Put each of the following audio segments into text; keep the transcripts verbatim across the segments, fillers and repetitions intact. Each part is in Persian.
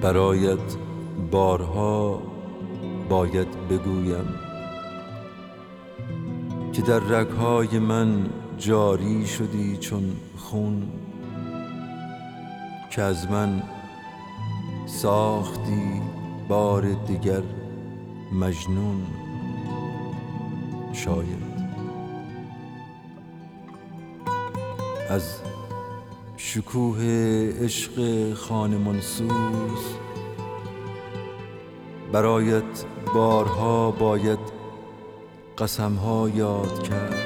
برایت بارها باید بگویم که در رگ‌های من جاری شدی چون خون، که از من ساختی بار دیگر مجنون. شاید از شکوه عشق خانمانسوز برایت بارها باید قسمها یاد کرد،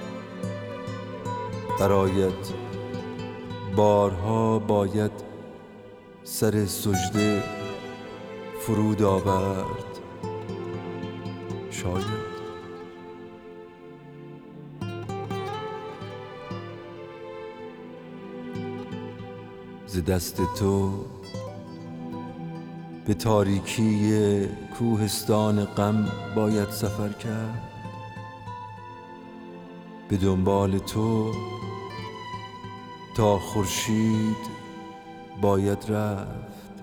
برایت بارها باید سر سجده فرود آورد. شاید ز دست تو به تاریکی کوهستان غم باید سفر کرد، به دنبال تو تا خورشید باید رفت،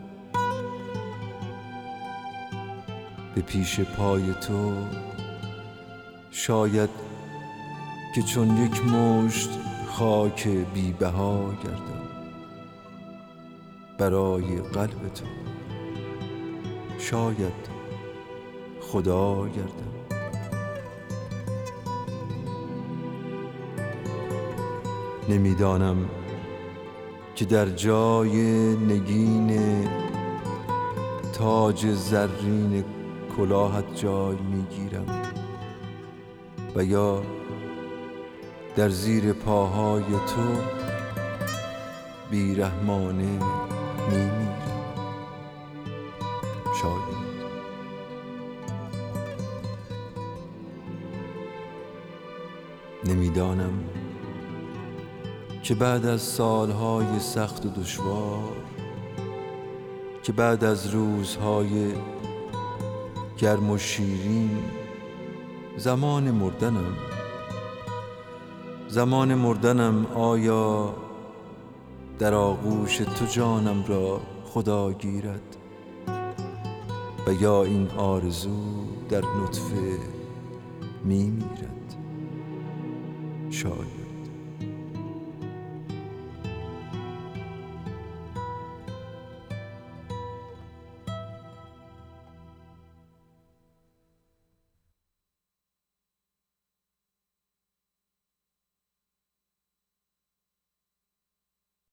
به پیش پای تو شاید که چون یک مشت خاک بی بها گردم برای قلب تو، شاید خدا گردم. نمیدانم که در جای نگین تاج زرین کلاهت جای میگیرم و یا در زیر پاهای تو بیرحمانه میمیرم. شاید نمیدانم که بعد از سالهای سخت و دشوار، که بعد از روزهای گرم و شیرین، زمان مردنم زمان مردنم آیا در آغوش تو جانم را خدا گیرد و یا این آرزو در نطفه میمیرد. شاید